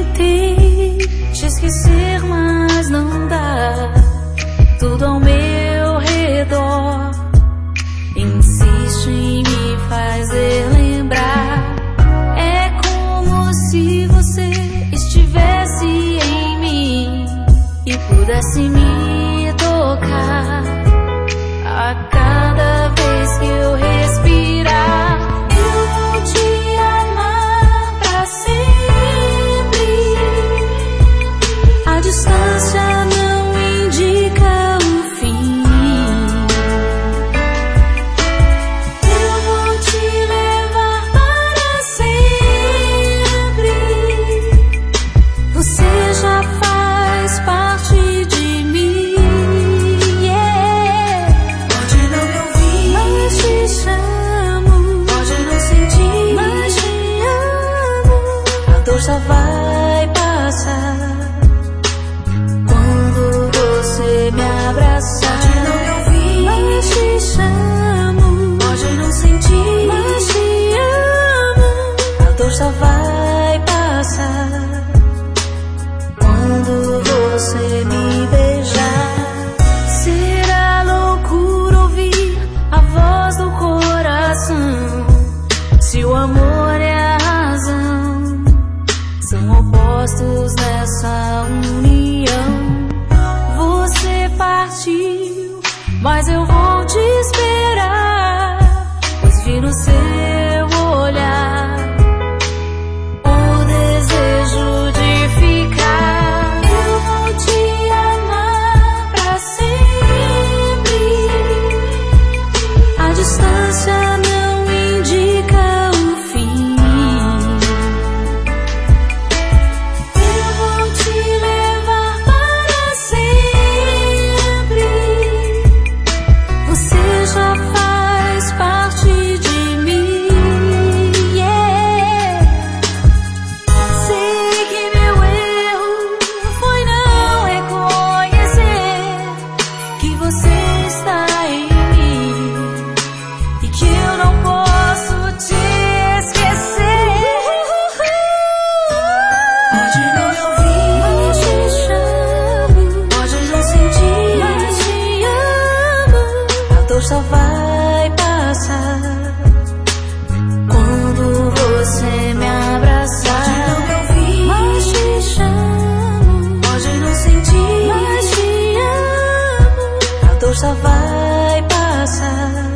tentei te esquecer, mas não dá. Tudo ao meu redor insiste em me fazer lembrar. É como se você estivesse em mim e pudesse me tocar a cada vez que eu respirar. Eu vou te amar pra sempre. A distância não indica o fim. Eu vou te levar para sempre. Você já faz parte de mim. Yeah. Pode não me ouvir, mas te chamo. Pode não sentir, mas te amo. A dor só vai passar quando você me abraçar. Pode não me ouvir, mas te chamo. Pode não sentir, mas te amo. A dor só vai passar quando você me beijar. Será loucura ouvir a voz do coração, se o amor é a razão. São opostos nessa união. Você partiu, mas eu vou te esperar, pois vi no seu olhar o desejo de ficar. Eu vou te amar pra sempre. A distância não indica o fim. Eu vou te levar para sempre. Você já faz parte de mim. Yeah. Sei que meu erro foi não reconhecer que você está em mim e que eu não posso te esquecer. Pode não me ouvir, mas te chamo. Pode não sentir, mas te amo. A dor só vai passar quando você me abraçar. Pode não me ouvir, mas te chamo. Pode não sentir, mas te amo. A dor só vai passar